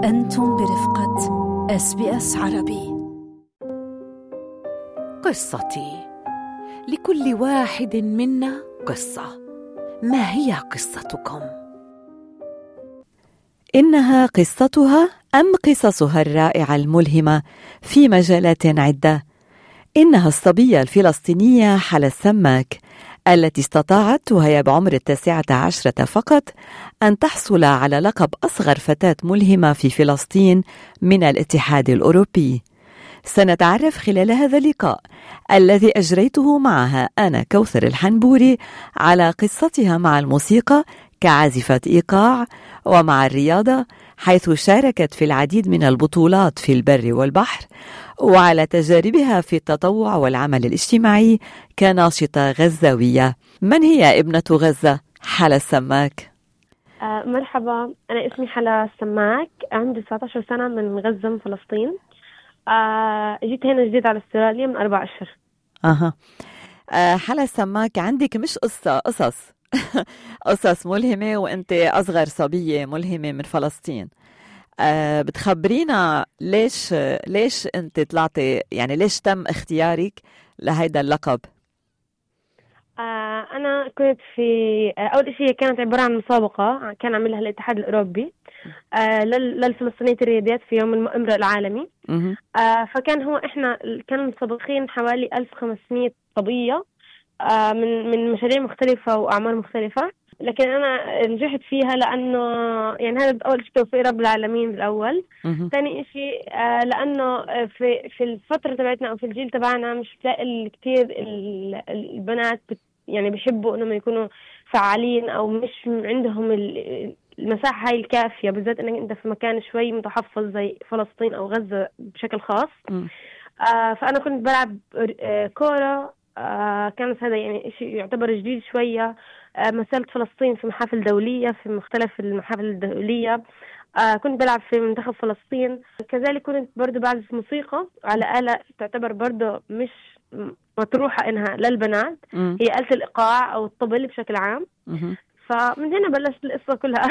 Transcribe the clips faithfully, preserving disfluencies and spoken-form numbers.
أنتم برفقة إس بي إس عربي. قصتي، لكل واحد منا قصة. ما هي قصتكم؟ إنها قصتها أم قصصها الرائعة الملهمة في مجالات عدة. إنها الصبية الفلسطينية حلا السماك التي استطاعت وهي بعمر التاسعة عشرة فقط أن تحصل على لقب أصغر فتاة ملهمة في فلسطين من الاتحاد الأوروبي. سنتعرف خلال هذا اللقاء الذي أجريته معها أنا كوثر الحنبوري على قصتها مع الموسيقى كعازفة إيقاع ومع الرياضة، حيث شاركت في العديد من البطولات في البر والبحر، وعلى تجاربها في التطوع والعمل الاجتماعي كناشطة غزاوية. من هي ابنة غزة حلا السماك؟ آه مرحبا، أنا اسمي حلا السماك، عندي تسعة عشر سنة، من غزة من فلسطين. آه جيت هنا جديد على استراليا من أربع أشهر. أها آه حلا السماك، عندك مش قصة قصص قصص ملهمة، وأنت أصغر صبية ملهمة من فلسطين. أه بتخبرينا ليش ليش أنت طلعتي، يعني ليش تم اختيارك لهيدا اللقب؟ آه أنا كنت في آه أول شيء كانت عبارة عن مسابقة كان عملها الاتحاد الأوروبي آه للفلسطينية الرياضيات في يوم المرأة العالمي. آه فكان هو إحنا كانوا متسابقين حوالي ألف وخمسمية صبية آه من من مشاريع مختلفة وأعمار مختلفة، لكن أنا نجحت فيها لأنه يعني هذا أول شيء توفيق رب العالمين بالأول. ثاني شيء آه لأنه في في الفترة تبعتنا أو في الجيل تبعنا مش بتلاقي كتير البنات يعني بيحبوا إنهم يكونوا فعالين، أو مش عندهم المساحة هاي الكافية، بالذات إنك أنت في مكان شوي متحفظ زي فلسطين أو غزة بشكل خاص. آه فأنا كنت بلعب آه كورة. آه كانت هذا يعني شيء يعتبر جديد شوية. آه مثلت فلسطين في محافل دولية، في مختلف المحافل الدولية. آه كنت بلعب في منتخب فلسطين. كذلك كنت برضو بعزف موسيقى على آلة تعتبر برضو مش مطروحة إنها للبنات، م. هي آلة الإيقاع أو الطبل بشكل عام. م. فمن هنا بلشت القصة كلها.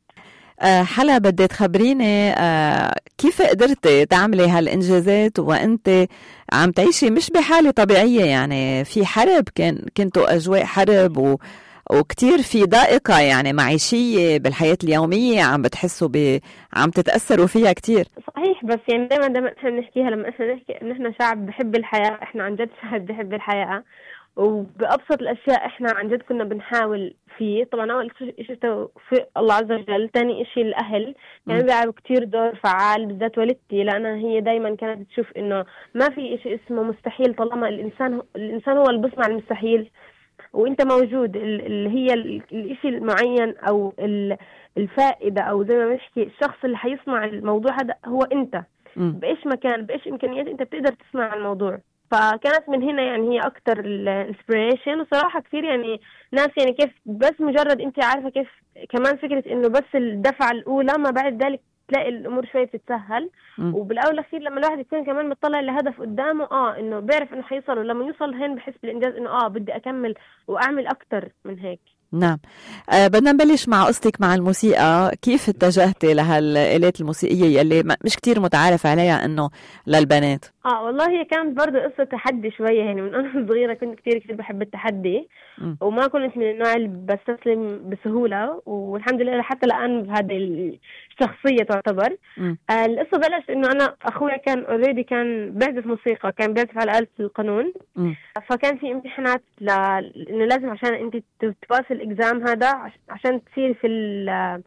أه حلا، بدي تخبريني أه كيف قدرتي تعملي هالإنجازات وأنت عم تعيشي مش بحالة طبيعية؟ يعني في حرب، كان كنتوا أجواء حرب و وكتير في ضائقة يعني معيشية بالحياة اليومية، عم بتحسوا ب... عم تتأثروا فيها كتير. صحيح، بس يعني دائما دائما احنا بنحكيها لما احنا نحكي ان احنا شعب بحب الحياة، احنا عن جد شعب بحب الحياة، وبأبسط الأشياء إحنا عن جد كنا بنحاول فيه. طبعا أول شيء توفيق الله عز وجل، تاني شيء الأهل يعني بيلعبوا كتير دور فعال، بالذات والدتي، لأنها هي دايما كانت تشوف إنه ما في شيء اسمه مستحيل طالما الإنسان الإنسان هو اللي بيصنع المستحيل وإنت موجود. اللي هي الشيء المعين أو الفائدة أو زي ما بنحكي الشخص اللي حيصنع الموضوع هذا هو أنت، بإيش مكان بإيش إمكانيات أنت بتقدر تصنع الموضوع. فكانت من هنا يعني هي أكتر الانسبريشن. وصراحة كثير يعني ناس يعني كيف بس مجرد أنت عارفة كيف كمان فكرة إنه بس الدفعة الأولى ما بعد ذلك تلاقي الأمور شوية بتتسهل. م. وبالأول الأخير لما الواحد يكون كمان مطلع لهدف قدامه آه إنه بيعرف إنه حيوصل، ولما يوصل هين بحس بالإنجاز إنه آه بدي أكمل وأعمل أكتر من هيك. نعم. أه بدنا نبلش مع قصتك مع الموسيقى. كيف اتجهتي لهالآلات الموسيقية اللي مش كتير متعارف عليها انه للبنات؟ اه والله هي كانت برضه قصة تحدي شوية، يعني من أنا صغيرة كنت كتير كتير بحب التحدي. م. وما كنت من النوع اللي بستسلم بسهولة، والحمد لله حتى الآن بهذه الشخصية تعتبر. آه القصة بلش إنه أنا أخويا كان اوريدي كان بيعزف موسيقى، كان بيعزف على آلة القانون. م. فكان في امتحانات ل... إنه لازم عشان أنت تباس الإكزام هذا عشان تصير في ال...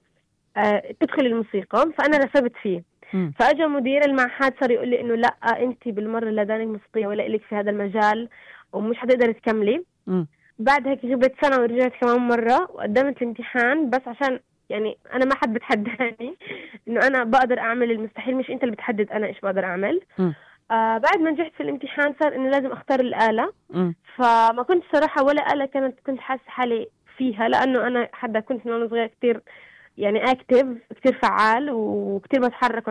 آه تدخل الموسيقى، فأنا رسبت فيه. م. فأجا مدير المعهد صار يقول لي إنه لا أنت بالمرة لا دانك موسيقية ولا إلك في هذا المجال ومش هتقدر تكملي. م. بعد هيك غبت سنة ورجعت كمان مرة وقدمت الامتحان، بس عشان يعني أنا ما حد بتحداني إنه أنا بقدر أعمل المستحيل، مش أنت اللي بتحدد أنا إيش بقدر أعمل. م. آه بعد ما نجحت في الامتحان صار إنه لازم أختار الآلة. م. فما كنت صراحة ولا آلة كانت كنت حاسة حالي فيها، لأنه أنا حدا كنت من وأنا صغير كتير يعني اكتف، كتير فعال وكتير بتحرك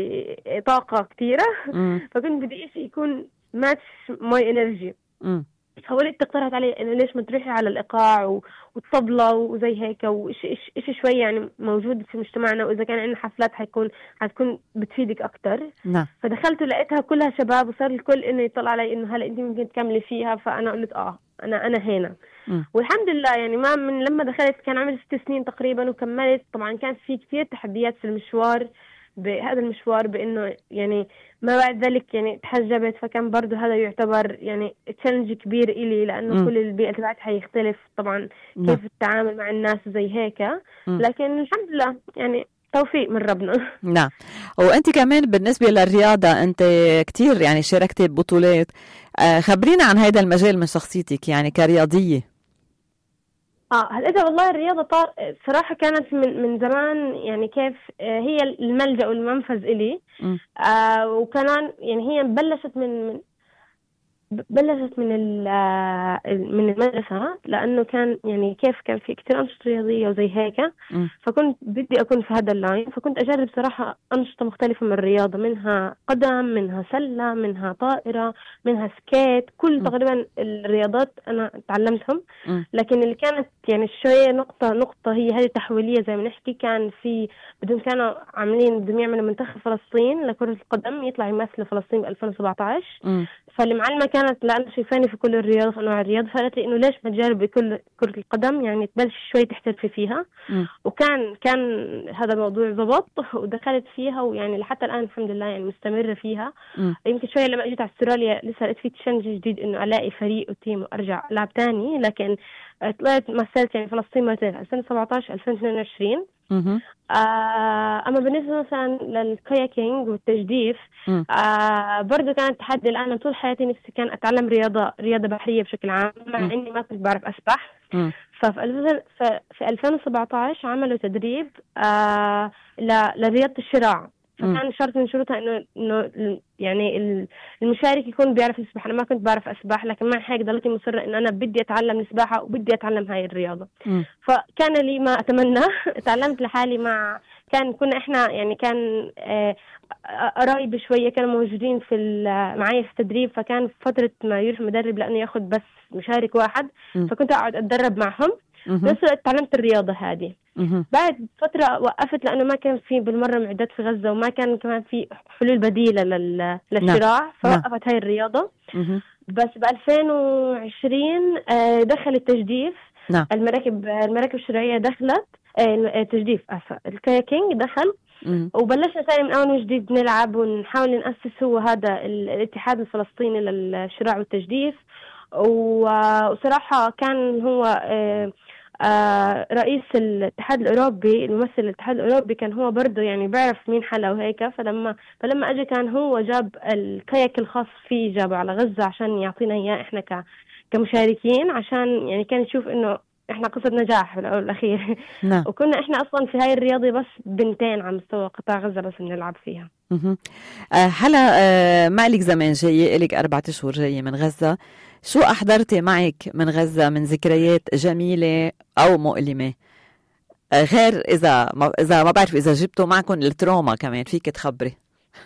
وعندي طاقة كتيرة. فكنت بدي إيش يكون ماتش ماي انرجي. فولدت اقترحت علي انه ليش ما تروحي على الايقاع والطبلة وزي هيك، وإيش إيش إيش شوي يعني موجود في مجتمعنا، واذا كان عندنا حفلات حيكون حتكون بتفيدك اكتر. نعم. فدخلت ولقيتها كلها شباب، وصار الكل انه يطلع علي انه هلا انت ممكن تكملي فيها. فانا قلت اه انا انا هنا. م. والحمد لله يعني ما من لما دخلت كان عمري ست سنين تقريبا وكملت. طبعا كان في كثير تحديات في المشوار، بهذا المشوار، بانه يعني ما بعد ذلك يعني تحجبت، فكان برضو هذا يعتبر يعني تشالنج كبير إلي، لأنه م. كل البيئة تبعتها حيختلف طبعا. م. كيف التعامل مع الناس زي هيك. م. لكن الحمد لله يعني توفيق من ربنا. نعم. وأنت كمان بالنسبة للرياضة أنت كتير يعني شاركتي ببطولات، خبرينا عن هذا المجال من شخصيتك يعني كرياضية. اه هلا والله الرياضة طار صراحة كانت من من زمان، يعني كيف هي الملجأ والمنفذ إلي. آه وكمان يعني هي بلشت من من بلشت من من المدرسة، لأنه كان يعني كيف كان في كتير أنشطة رياضية وزي هيك. م. فكنت بدي أكون في هذا اللاين، فكنت أجرب صراحة أنشطة مختلفة من الرياضة، منها قدم، منها سلة، منها طائرة، منها سكيت، كل م. تقريبا الرياضات أنا تعلمتهم. م. لكن اللي كانت يعني شوية نقطة نقطة هي هذه تحويلية زي ما نحكي، كان في بدون كانوا عاملين بدهم يعملوا منتخب فلسطين لكرة القدم يطلع يمثل فلسطين ب ألفين وسبعة عشر. م. فالمعلمة كانت لأنه شايفاني في كل الرياضة، في أنواع الرياضة، فقالت لي إنه ليش ما تجربي كل كرة القدم، يعني تبلش شوي تحترفي فيها. م. وكان كان هذا الموضوع ضبط ودخلت فيها، ويعني لحتى الآن الحمد لله يعني مستمرة فيها. م. يمكن شوية لما أجيت على استراليا لسه لقيت في تشالنج جديد إنه ألاقي فريق وتيم وأرجع ألعب تاني، لكن طلعت مثلت يعني فلسطين مرتين ألفين وسبعة عشر ألفين واثنين وعشرين. آه أما بالنسبة مثلا للكاياكينج والتجديف، آه برضو كانت تحدي، لأن طول حياتي نفسي كان أتعلم رياضة رياضة بحرية بشكل عام، مع م. إني ما كنت بعرف أسبح. م. ففي في ألفين وسبعة عشر عملوا تدريب آه لرياضة الشراع، فكان شرط من شروطها إنه إنه يعني المشارك يكون بيعرف يسبح. أنا ما كنت بعرف أسبح، لكن مع هيك ضليت مصرة إنه أنا بدي أتعلم السباحة وبدي أتعلم هاي الرياضة. م. فكان لي ما أتمنى. تعلمت لحالي مع كان كنا إحنا يعني كان قرايب شوية كانوا موجودين في معايا في التدريب، فكان فترة ما يروح مدرب لأنه ياخد بس مشارك واحد. م. فكنت أقعد أتدرب معهم. بس تعلمت الرياضة هذه. بعد فترة وقفت لأنه ما كان في بالمرة معدات في غزة، وما كان كمان في حلول بديلة للشراع، فوقفت هاي الرياضة. بس بألفين وعشرين دخل التجديف. نعم. المراكب المراكب الشراعية دخلت تجديف أسفل الكاياكينج دخل. مم. وبلشنا ثاني من أول وجديد نلعب ونحاول نأسس هو هذا الاتحاد الفلسطيني للشراع والتجديف. وصراحة كان هو آه آه رئيس الاتحاد الأوروبي، الممثل الاتحاد الأوروبي، كان هو برضه يعني بيعرف مين حلا وهيك. فلما فلما أجي كان هو جاب الكاياك الخاص فيه، جابه على غزة عشان يعطينا إياه إحنا ك كمشاركين، عشان يعني كان يشوف إنه إحنا قصة نجاح في الأول والأخير. نعم. وكنا إحنا أصلا في هاي الرياضة بس بنتين على مستوى قطاع غزة بس بنلعب فيها. أه حلا أه ما لك زمان جاي، لك أربعة أشهر جاي من غزة، شو أحضرتي معك من غزة من ذكريات جميلة أو مؤلمة؟ أه غير إذا ما إذا ما بعرف إذا جبتوا معكم التروما كمان فيك تخبري.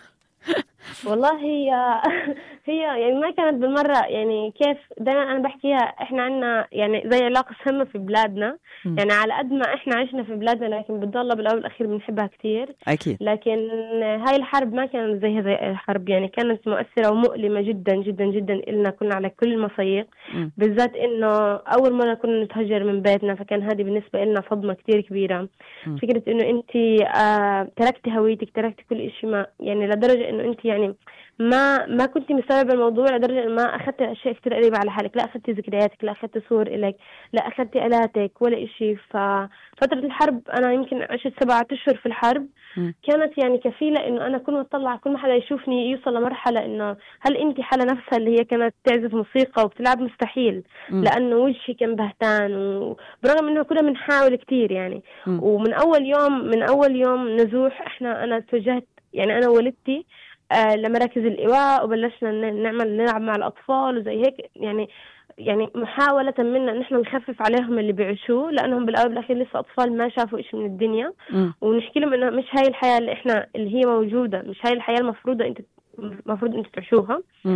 والله هي هي يعني ما كانت بالمرة، يعني كيف دائما أنا بحكيها، إحنا عنا يعني زي علاقة سامة في بلادنا. م. يعني على قد ما إحنا عشنا في بلادنا، لكن بتضل بالأول والأخير بنحبها كتير أكيد. لكن هاي الحرب ما كانت زي هذه الحرب، يعني كانت مؤثرة ومؤلمة جدا جدا جدا إلنا، كنا على كل المصايق. بالذات إنه أول مرة كنا نتهجر من بيتنا، فكان هذه بالنسبة لنا صدمة كتير كبيرة. م. فكرة إنه أنت آه تركتي هويتك، تركتي كل إشي، ما يعني لدرجة إنه أنت يعني ما ما كنت مستوعبة الموضوع، لدرجة إن ما أخذت أشياء كتير قريبة على حالك، لا أخذت ذكرياتك، لا أخذت صور إلك، لا أخذت آلاتك ولا إشي. ففترة الحرب أنا يمكن عشت سبعة أشهر في الحرب. م. كانت يعني كفيلة إنه أنا كل ما أطلع كل ما حدا يشوفني يوصل لمرحلة إنه هل أنت حلا نفسها اللي هي كانت تعزف موسيقى وبتلعب؟ مستحيل. م. لأنه وجهي كان بهتان، وبرغم إنه كنا بنحاول كتير يعني. م. ومن أول يوم من أول يوم نزوح إحنا أنا توجهت يعني أنا وولدتي آه لمراكز الإيواء، وبلشنا نعمل نلعب مع الأطفال وزي هيك، يعني يعني محاولة منا إن إحنا نخفف عليهم اللي بيعيشوه، لأنهم بالأول بالأخير لسه أطفال ما شافوا إشي من الدنيا. م. ونحكي لهم إنه مش هاي الحياة اللي إحنا اللي هي موجودة، مش هاي الحياة المفروضة أنت المفروض أنت تعيشوها.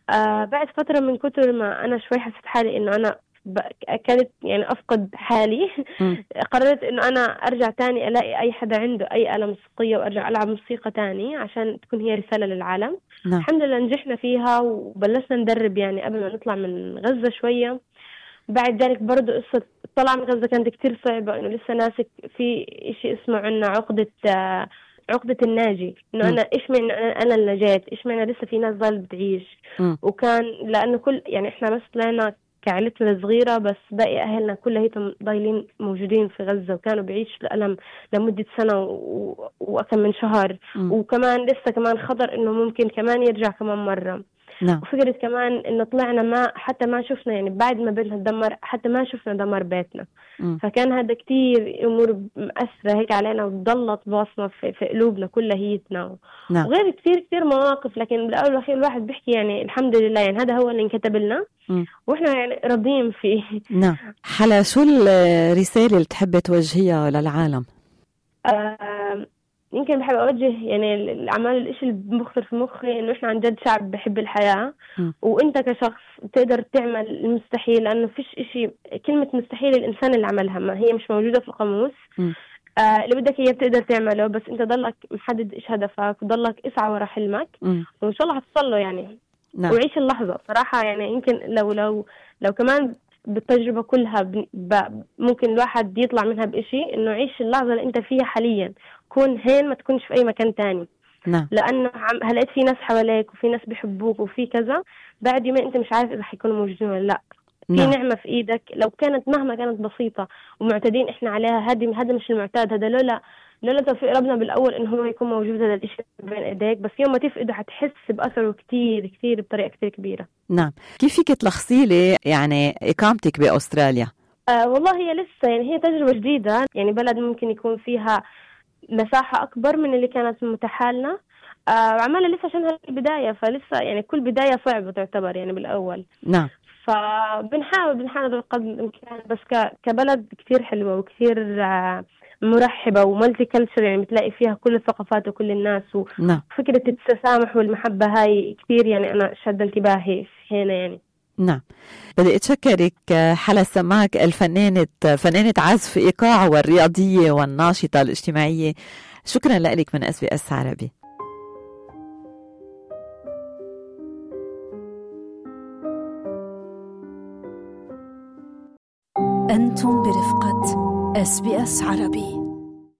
آه بعد فترة من كتر ما أنا شوي حسيت حالي إنه أنا كانت يعني أفقد حالي قررت إنه أنا أرجع تاني ألاقي أي حدا عنده أي آلة موسيقية وأرجع ألعب موسيقى تاني عشان تكون هي رسالة للعالم. نعم. الحمد لله نجحنا فيها وبلشنا ندرب يعني قبل ما نطلع من غزة شوية. بعد ذلك برضو قصة الطلعة من غزة كانت كتير صعبة، إنه لسه ناسك في إشي اسمه عنا عقدة آه عقدة الناجي، إنه أنا إيش معنى أنا اللي نجيت، إيش معنى لسه في ناس ضل بتعيش. م. وكان لأنه كل يعني إحنا بس طلعنا كعائلتنا صغيرة، بس باقي أهلنا كلهم ضايلين موجودين في غزة وكانوا بيعيشوا الألم لمدة سنة و... وأكم من شهر. م. وكمان لسه كمان خطر إنه ممكن كمان يرجع كمان مرة. نعم. وفكرة كمان إنه طلعنا ما حتى ما شفنا يعني بعد ما بيتنا دمر حتى ما شفنا دمر بيتنا. م. فكان هذا كتير أمور مأثرة هيك علينا وضلت باصمة في, في قلوبنا كلهيتنا. نعم. وغير كتير كتير مواقف، لكن بالأول والأخير الواحد بيحكي يعني الحمد لله يعني هذا هو اللي انكتب لنا م. وإحنا يعني راضيين فيه. نعم. حلا شو الرسالة اللي تحب توجهيها للعالم؟ آه يمكن بحب أوجه يعني الأعمال الإشي اللي بمخطر في مخي إنه إحنا عن جد شعب بحب الحياة. م. وإنت كشخص تقدر تعمل المستحيل، لأنه فيش إشي كلمة مستحيل الإنسان اللي عملها ما هي مش موجودة في القاموس. آه اللي بدك إياه بتقدر تعمله، بس أنت ضلك محدد إيش هدفك وضلك اسعى ورا حلمك. م. وإن شاء الله هتصله يعني. نعم. وعيش اللحظة صراحة يعني. يمكن لو لو لو كمان بالتجربة كلها ب... ممكن الواحد يطلع منها بإشي إنه عيش اللحظة اللي أنت فيها حاليا، كون هين ما تكونش في أي مكان تاني. نعم. لأنه هلقيت في ناس حواليك وفي ناس بيحبوك وفي كذا، بعد يومين أنت مش عارف إذا حيكونوا موجودين ولا لا. في نعم. نعمة في إيدك لو كانت مهما كانت بسيطة ومعتادين إحنا عليها، هذا هذا مش المعتاد، هذا لولا لولا توفيق ربنا بالأول إنه هو يكون موجود هذا الإشي بين إيديك، بس يوم ما تفقده حتحس بأثره كتير كتير بطريقة كتير كبيرة. نعم. كيف فيك تلخصي لي يعني إقامتك بأستراليا؟ آه والله هي لسه يعني هي تجربة جديدة، يعني بلد ممكن يكون فيها مساحة أكبر من اللي كانت متاحة لنا. آه وعمالة لسه عشان هالبداية، فلسه يعني كل بداية صعبة تعتبر يعني بالأول. نعم. فبنحاول بنحاول بقدر الإمكان، بس ك كبلد كتير حلوة وكتير آه مرحبة ومالتي كلتشر، يعني بتلاقي فيها كل الثقافات وكل الناس. وفكرة التسامح والمحبة هاي كتير يعني أنا شد انتباهي هنا يعني. نعم. بدي أتشكرك حلا السماك، الفنانة فنانة عزف إيقاع والرياضية والناشطة الاجتماعية. شكرا لك من إس بي إس عربي. أنتم برفقة إس بي إس عربي.